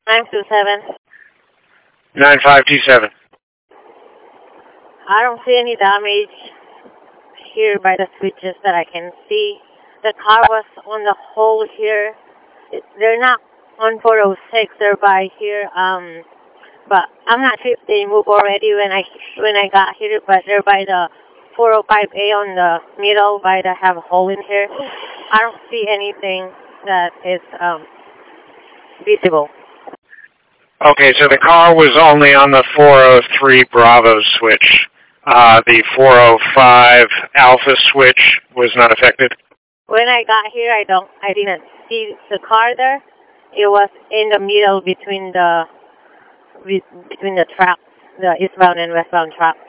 927. 9527. I don't see any damage here by the switches that I can see. The car was on the hole here. They're not on 406. They're by here. But I'm not sure if they moved already when I got here. But they're by the 405A on the middle, by the have a hole in here. I don't see anything that is visible. Okay, so the car was only on the 403 Bravo switch. The 405 Alpha switch was not affected? When I got here, I didn't see the car there. It was in the middle between the tracks, the eastbound and westbound tracks.